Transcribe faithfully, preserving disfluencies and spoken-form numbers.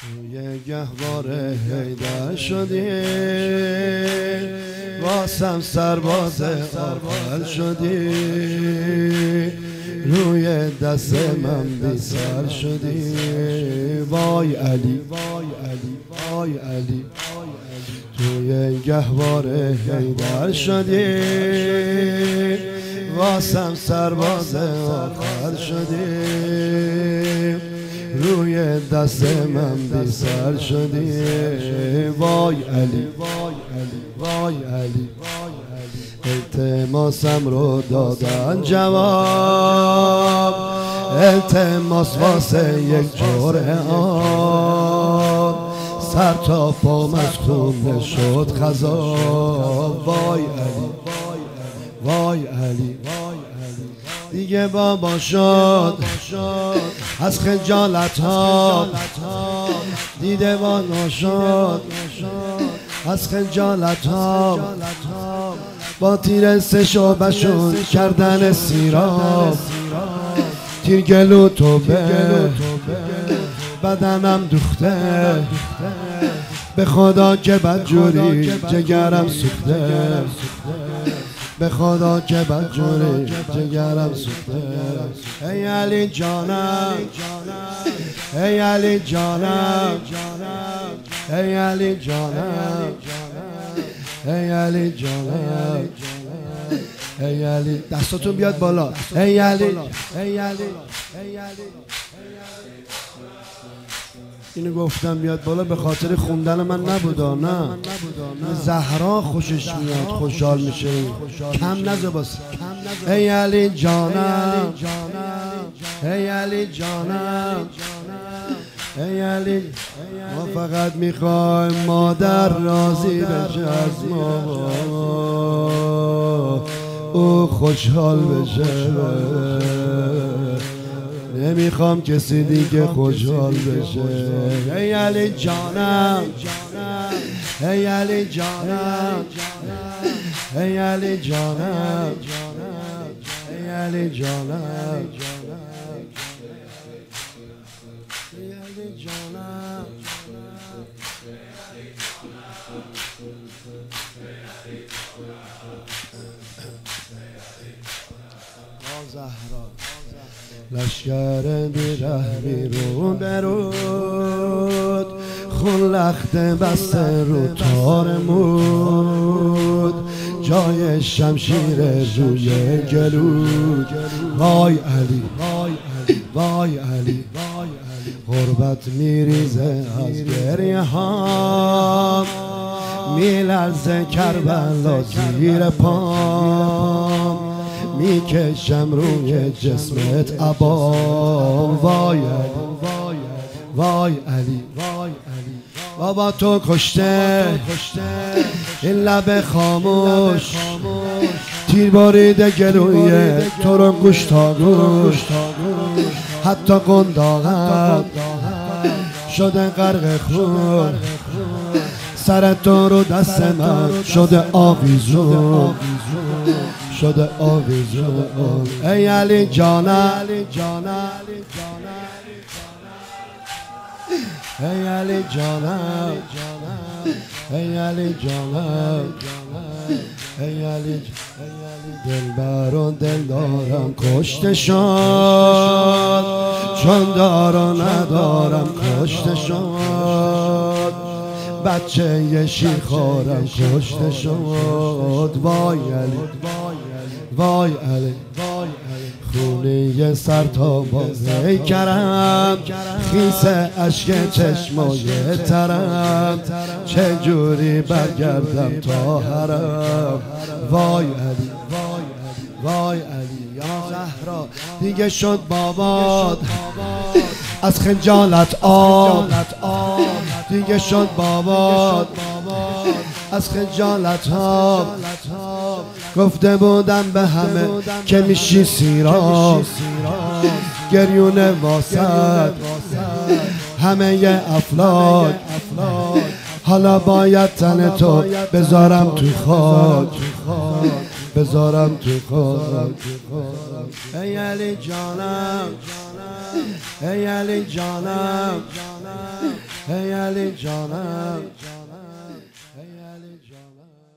توی گهواره حیدر شدی، واسم سرباز آخر شدی، روی دست من بی سر شدی. وای علی وای علی وای علی، توی گهواره حیدر شدی، واسم سرباز آخر شدی، روی دست من بی سر شدی. وای علی وای علی وای علی، التماسم رو دادن جواب، التماس واسه یک جرعه آب، سر تا پام از خون شد خضاب. وای علی وای علی، دیگه بابا شد از خجالت ها، دیده بالا شد از خجالت ها، با تیر سه شعبشون کردن سیراب، تیر گلو تو به بدنم دوخته، به خدا که بدجوری جگرم سوخته، به خدا که بدجوری جگرم سوخته. ای علی جانم ای علی جانم ای علی جانم ای علی جانم ای علی، دستاتون بیاد بالا. ای علی ای علی ای علی، اینو گفتم بیاد بالا به خاطر خوندن من نبودا، نه زهرا خوشش میاد خوشحال میشه، کم نزا باس. ای علی جانم ای علی جانم ای علی، ما فقط میخوایم مادر راضی بشه از ما، او خوشحال بشه، نمیخوام کسی دیگه خوشحال بشه. ای علی جانم ای علی جانم ای علی جانم ای علی جانم ای علی جانم. زهرا لشکر بیره بیرون برود، خون لخت بسته رو تارمود، جای شمشیر روی گلود. وای علی وای علی، غربت میریزه از گریه هام، میلرزه کربلا زیر پام، میکشم روی جسمت عبام. وای علی وای علی، بابا تو کشته این لب خاموش، تیر باریده گلوی تو رو گوش تا گوش، حتی قنداقم شده غرق خون، سر تو رو دست من شده آویزون، شده آویزون. ای علی جانم ای علی جانم ای علی جانم ای علی، دلبر و دلدارم کشته شد، چون دار و ندارم کشته شد، بچه یه شیرخوارم کشته شد. وای علی وای علی، خونی سر تا بازه کرم، خیس عشق چشمای ترم، چجوری برگردم تا حرم. وای علی وای علی، یا زهرا دیگه شد بابات از خجالت آب، دیگه شد بابات از خجالت ها، گفته بودم به همه که میشی سیراب، گریون واسد همه ی افلاک، حالا باید تن تو بذارم تو خاک، بذارم تو خاک. ای علی جانم ای علی جانم ای علی جانم ای علی جانم